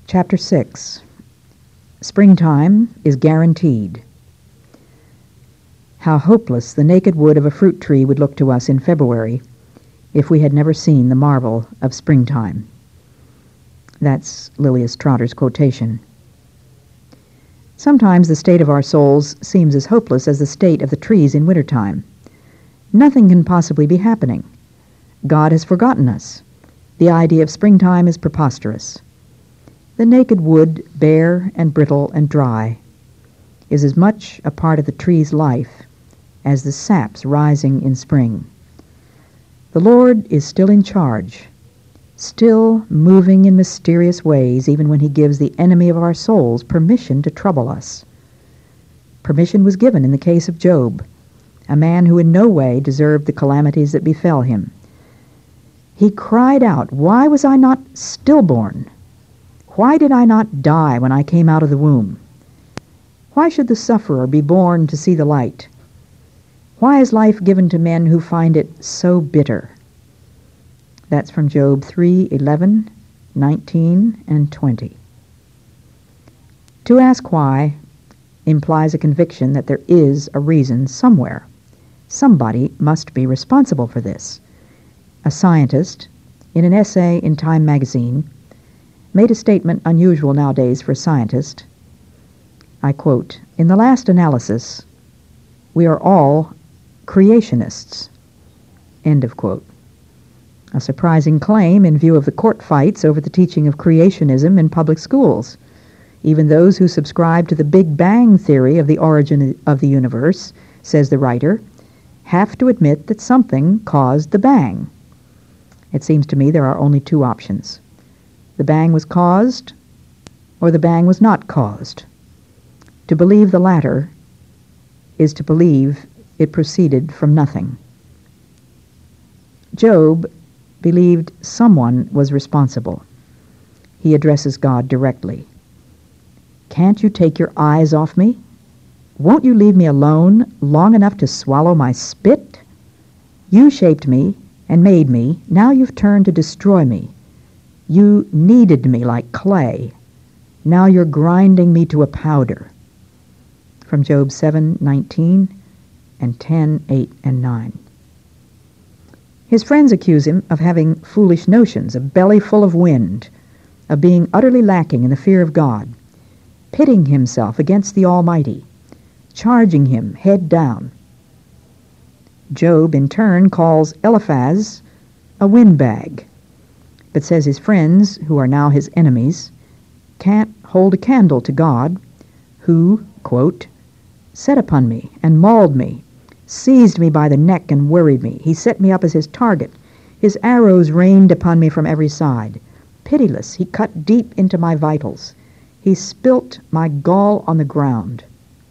Chapter 6. Springtime is guaranteed. How hopeless the naked wood of a fruit tree would look to us in February if we had never seen the marvel of springtime. That's Lilias Trotter's quotation. Sometimes the state of our souls seems as hopeless as the state of the trees in wintertime. Nothing can possibly be happening. God has forgotten us. The idea of springtime is preposterous. The naked wood, bare and brittle and dry, is as much a part of the tree's life as the saps rising in spring. The Lord is still in charge, still moving in mysterious ways, even when he gives the enemy of our souls permission to trouble us. Permission was given in the case of Job, a man who in no way deserved the calamities that befell him. He cried out, "Why was I not stillborn? Why did I not die when I came out of the womb? Why should the sufferer be born to see the light? Why is life given to men who find it so bitter?" That's from Job 3:11, 19, and 20. To ask why implies a conviction that there is a reason somewhere. Somebody must be responsible for this. A scientist, in an essay in Time magazine, made a statement unusual nowadays for a scientist. I quote, "In the last analysis, we are all creationists." End of quote. A surprising claim in view of the court fights over the teaching of creationism in public schools. Even those who subscribe to the Big Bang theory of the origin of the universe, says the writer, have to admit that something caused the bang. It seems to me there are only two options. The bang was caused, or the bang was not caused. To believe the latter is to believe it proceeded from nothing. Job believed someone was responsible. He addresses God directly. "Can't you take your eyes off me? Won't you leave me alone long enough to swallow my spit? You shaped me and made me. Now you've turned to destroy me. You kneaded me like clay. Now you're grinding me to a powder." From Job 7:19 and 10:8 and 9. His friends accuse him of having foolish notions, a belly full of wind, of being utterly lacking in the fear of God, pitting himself against the Almighty, charging him head down. Job, in turn, calls Eliphaz a windbag, but says his friends, who are now his enemies, can't hold a candle to God, who, quote, "set upon me and mauled me, seized me by the neck and worried me. He set me up as his target. His arrows rained upon me from every side. Pitiless, he cut deep into my vitals. He spilt my gall on the ground."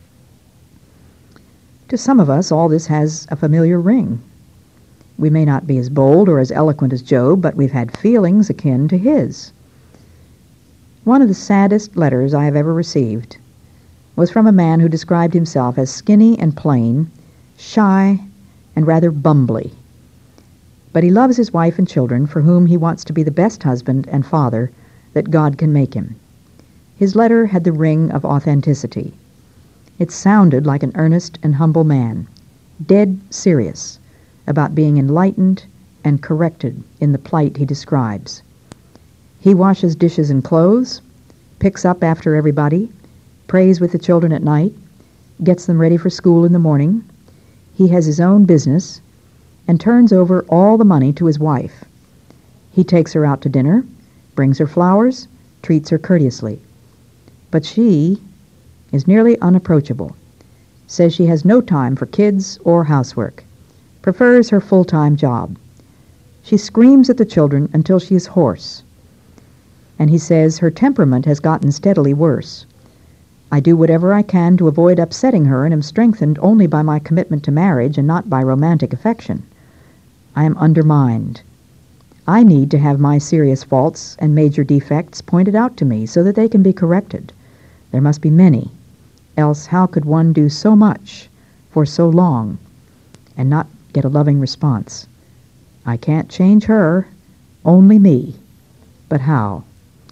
To some of us, all this has a familiar ring. We may not be as bold or as eloquent as Job, but we've had feelings akin to his. One of the saddest letters I have ever received was from a man who described himself as skinny and plain, shy, and rather bumbly. But he loves his wife and children, for whom he wants to be the best husband and father that God can make him. His letter had the ring of authenticity. It sounded like an earnest and humble man, dead serious about being enlightened and corrected in the plight he describes. He washes dishes and clothes, picks up after everybody, prays with the children at night, gets them ready for school in the morning. He has his own business and turns over all the money to his wife. He takes her out to dinner, brings her flowers, treats her courteously. But she is nearly unapproachable, says she has no time for kids or housework, prefers her full-time job. She screams at the children until she is hoarse. And he says her temperament has gotten steadily worse. "I do whatever I can to avoid upsetting her and am strengthened only by my commitment to marriage and not by romantic affection. I am undermined. I need to have my serious faults and major defects pointed out to me so that they can be corrected. There must be many. Else how could one do so much for so long and not get a loving response? I can't change her, only me. But how?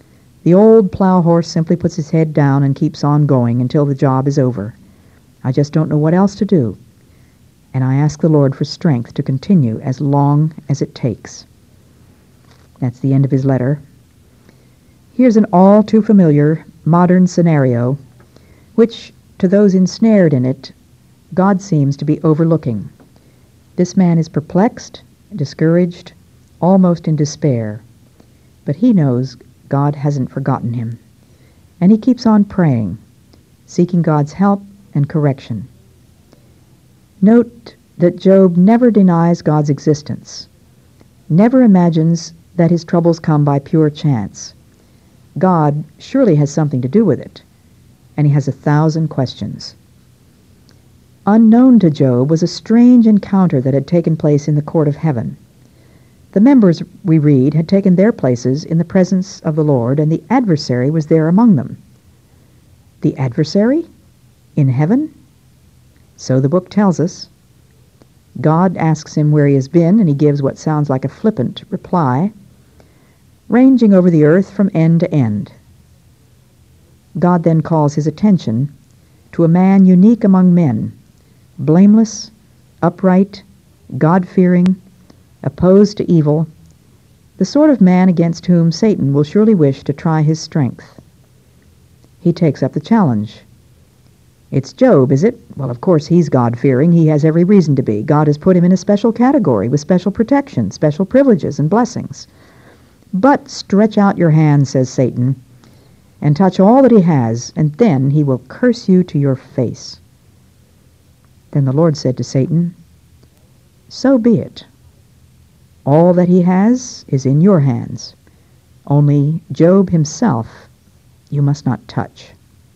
The old plow horse simply puts his head down and keeps on going until the job is over. I just don't know what else to do, and I ask the Lord for strength to continue as long as it takes." That's the end of his letter. Here's an all too familiar modern scenario, which, to those ensnared in it, God seems to be overlooking. This man is perplexed, discouraged, almost in despair, but he knows God hasn't forgotten him, and he keeps on praying, seeking God's help and correction. Note that Job never denies God's existence, never imagines that his troubles come by pure chance. God surely has something to do with it, and he has 1,000 questions. Unknown to Job was a strange encounter that had taken place in the court of heaven. The members, we read, had taken their places in the presence of the Lord, and the adversary was there among them. The adversary? In heaven? So the book tells us. God asks him where he has been, and he gives what sounds like a flippant reply, ranging over the earth from end to end. God then calls his attention to a man unique among men, blameless, upright, God-fearing, opposed to evil, the sort of man against whom Satan will surely wish to try his strength. He takes up the challenge. It's Job, is it? Well, of course he's God-fearing. He has every reason to be. God has put him in a special category with special protection, special privileges and blessings. But stretch out your hand, says Satan, and touch all that he has, and then he will curse you to your face. Then the Lord said to Satan, "So be it. All that he has is in your hands. Only Job himself you must not touch."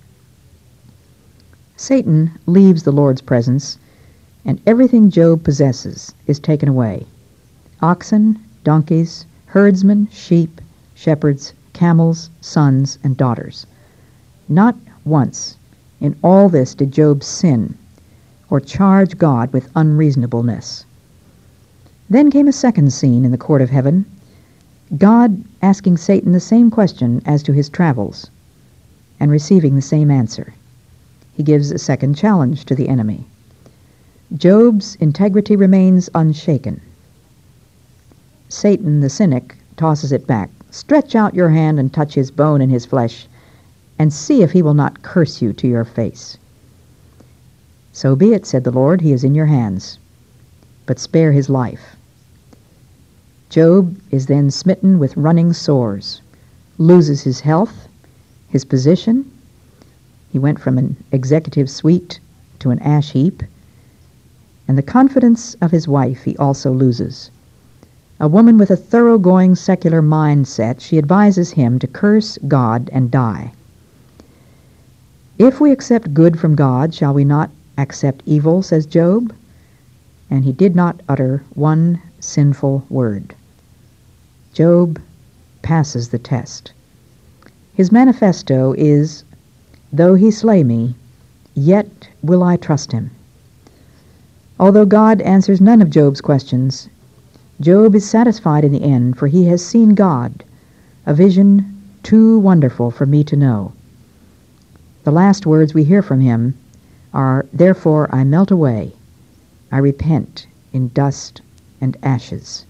Satan leaves the Lord's presence, and everything Job possesses is taken away. Oxen, donkeys, herdsmen, sheep, shepherds, camels, sons, and daughters. Not once in all this did Job sin or charge God with unreasonableness. Then came a second scene in the court of heaven, God asking Satan the same question as to his travels, and receiving the same answer. He gives a second challenge to the enemy. Job's integrity remains unshaken. Satan, the cynic, tosses it back. "Stretch out your hand and touch his bone and his flesh, and see if he will not curse you to your face." "So be it," said the Lord, "he is in your hands, but spare his life." Job is then smitten with running sores, loses his health, his position. He went from an executive suite to an ash heap, and the confidence of his wife he also loses. A woman with a thoroughgoing secular mindset, she advises him to curse God and die. "If we accept good from God, shall we not accept evil?" says Job. And he did not utter one sinful word. Job passes the test. His manifesto is, "Though he slay me, yet will I trust him." Although God answers none of Job's questions, Job is satisfied in the end, for he has seen God, a vision too wonderful for me to know. The last words we hear from him are, "Therefore I melt away, I repent in dust and ashes."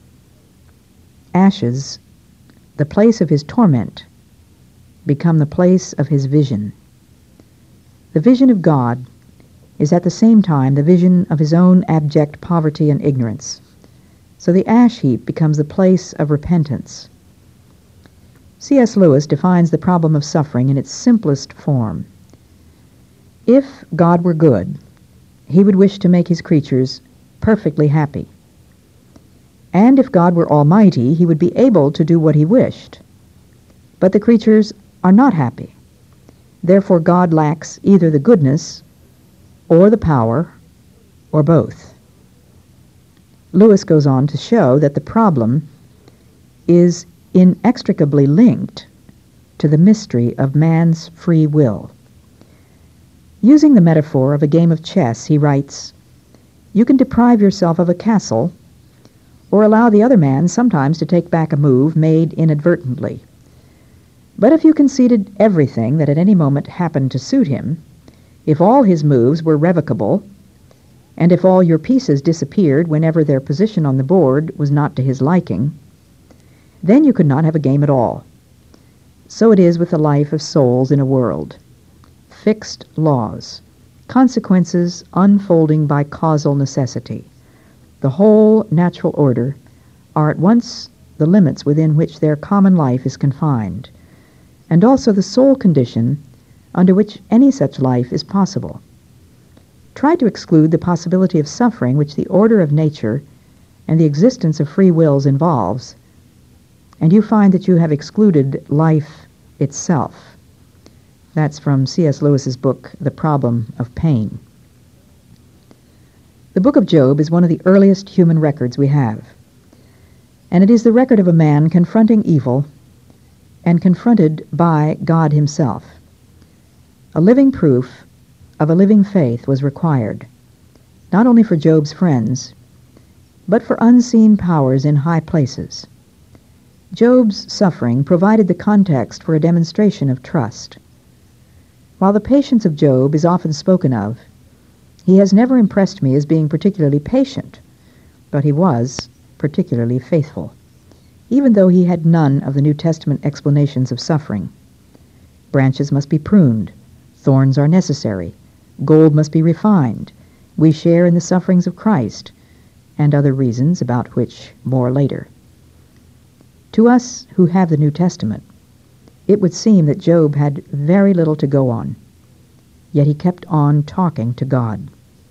Ashes, the place of his torment, become the place of his vision. The vision of God is at the same time the vision of his own abject poverty and ignorance. So the ash heap becomes the place of repentance. C.S. Lewis defines the problem of suffering in its simplest form. If God were good, he would wish to make his creatures perfectly happy. And if God were almighty, he would be able to do what he wished. But the creatures are not happy. Therefore God lacks either the goodness or the power or both. Lewis goes on to show that the problem is inextricably linked to the mystery of man's free will. Using the metaphor of a game of chess, he writes, "You can deprive yourself of a castle or allow the other man sometimes to take back a move made inadvertently. But if you conceded everything that at any moment happened to suit him, if all his moves were revocable, and if all your pieces disappeared whenever their position on the board was not to his liking, then you could not have a game at all. So it is with the life of souls in a world. Fixed laws, consequences unfolding by causal necessity. The whole natural order are at once the limits within which their common life is confined, and also the sole condition under which any such life is possible. Try to exclude the possibility of suffering which the order of nature and the existence of free wills involves, and you find that you have excluded life itself. That's from C.S. Lewis's book, The Problem of Pain. The book of Job is one of the earliest human records we have, and it is the record of a man confronting evil and confronted by God himself. A living proof of a living faith was required, not only for Job's friends, but for unseen powers in high places. Job's suffering provided the context for a demonstration of trust. While the patience of Job is often spoken of, he has never impressed me as being particularly patient, but he was particularly faithful, even though he had none of the New Testament explanations of suffering. Branches must be pruned, thorns are necessary, gold must be refined, we share in the sufferings of Christ, and other reasons about which more later. To us who have the New Testament, it would seem that Job had very little to go on, yet he kept on talking to God.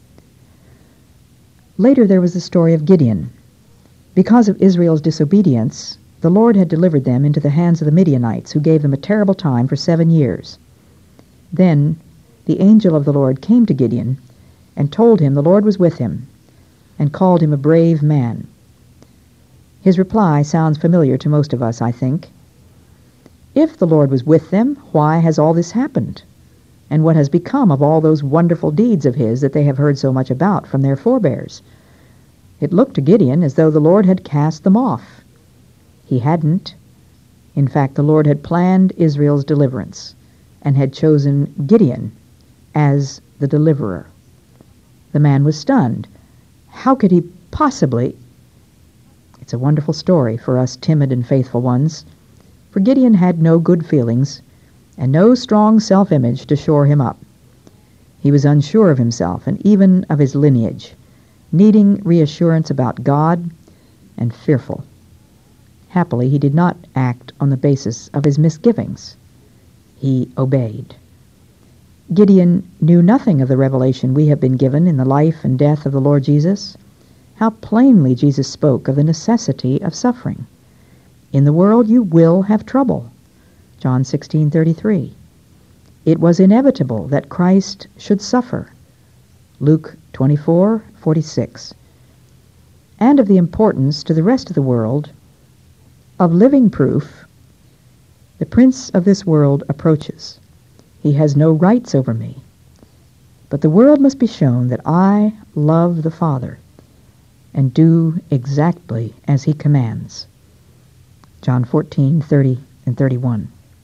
Later there was the story of Gideon. Because of Israel's disobedience, the Lord had delivered them into the hands of the Midianites, who gave them a terrible time for 7 years. Then the angel of the Lord came to Gideon and told him the Lord was with him and called him a brave man. His reply sounds familiar to most of us, I think. If the Lord was with them, why has all this happened? And what has become of all those wonderful deeds of his that they have heard so much about from their forebears? It looked to Gideon as though the Lord had cast them off. He hadn't. In fact, the Lord had planned Israel's deliverance and had chosen Gideon as the deliverer. The man was stunned. How could he possibly... It's a wonderful story for us timid and faithful ones, for Gideon had no good feelings and no strong self-image to shore him up. He was unsure of himself and even of his lineage, needing reassurance about God and fearful. Happily, he did not act on the basis of his misgivings. He obeyed. Gideon knew nothing of the revelation we have been given in the life and death of the Lord Jesus. How plainly Jesus spoke of the necessity of suffering. In the world you will have trouble. John 16:33. It was inevitable that Christ should suffer. Luke 24:46. And of the importance to the rest of the world of living proof. The prince of this world approaches. He has no rights over me. But the world must be shown that I love the Father and do exactly as he commands. John 14:30 and 31.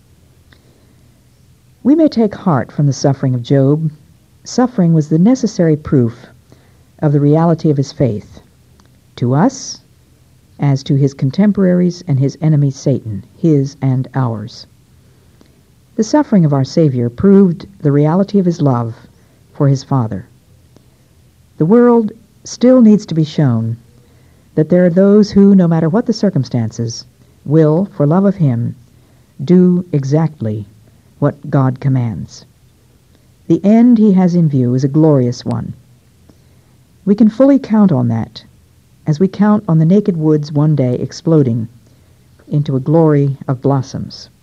We may take heart from the suffering of Job. Suffering was the necessary proof of the reality of his faith, to us as to his contemporaries and his enemy Satan, his and ours. The suffering of our Savior proved the reality of his love for his Father. The world still needs to be shown that there are those who, no matter what the circumstances, will, for love of him, do exactly what God commands. The end he has in view is a glorious one. We can fully count on that as we count on the naked woods one day exploding into a glory of blossoms.